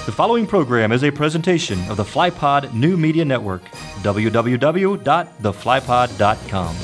The following program is a presentation of the FlyPod New Media Network, www.theflypod.com.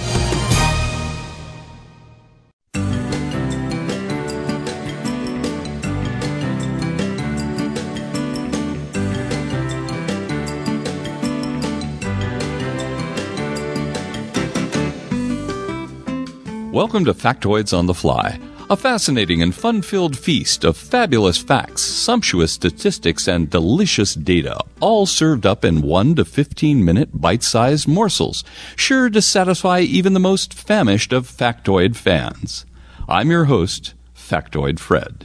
Welcome to Factoids on the Fly, a fascinating and fun-filled feast of fabulous facts, sumptuous statistics, and delicious data, all served up in 1 to 15-minute bite-sized morsels, sure to satisfy even the most famished of factoid fans. I'm your host, Factoid Fred.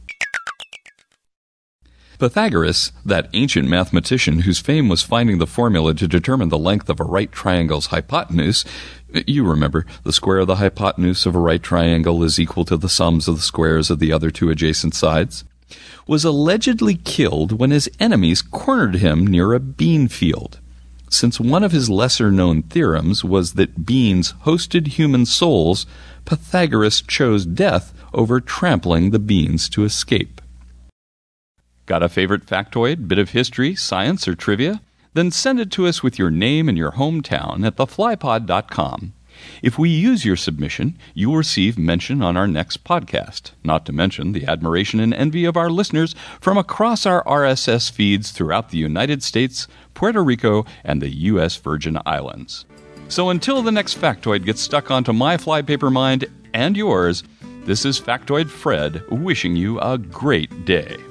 Pythagoras, that ancient mathematician whose fame was finding the formula to determine the length of a right triangle's hypotenuse, you remember, the square of the hypotenuse of a right triangle is equal to the sums of the squares of the other two adjacent sides, was allegedly killed when his enemies cornered him near a bean field. Since one of his lesser-known theorems was that beans hosted human souls, Pythagoras chose death over trampling the beans to escape. Got a favorite factoid, bit of history, science, or trivia? Then send it to us with your name and your hometown at theflypod.com. If we use your submission, you will receive mention on our next podcast, not to mention the admiration and envy of our listeners from across our RSS feeds throughout the United States, Puerto Rico, and the U.S. Virgin Islands. So until the next factoid gets stuck onto my flypaper mind and yours, this is Factoid Fred wishing you a great day.